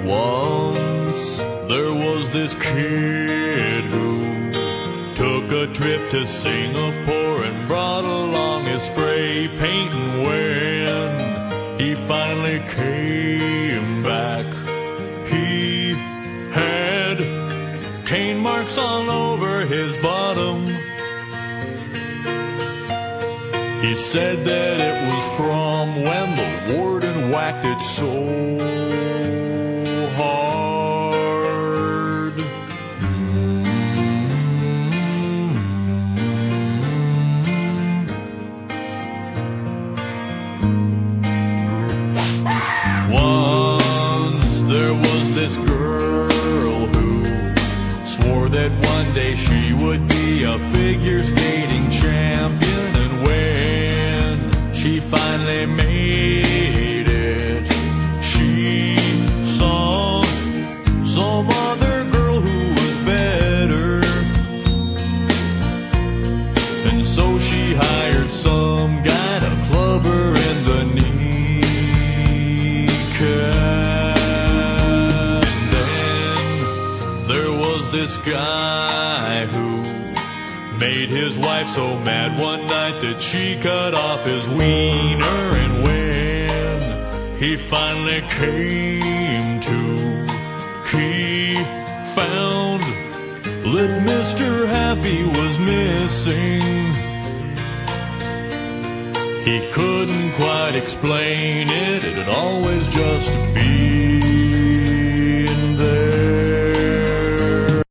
Once there was this kid who took a trip to Singapore and brought along his spray paint, and when he finally came back, he had cane marks all over his bottom. He said that it was from when the warden whacked it so hard. Once there was this girl who swore that one day she would be a figure skating champion, and when she finally made it, she saw some other girl who was better, and so she hired some guy to club her in the kneecap. And then there was this guy who made his wife so mad one night that she cut off his wiener, and when he finally came to, he found that Mr. Happy was missing. He couldn't quite explain it, it'd always just be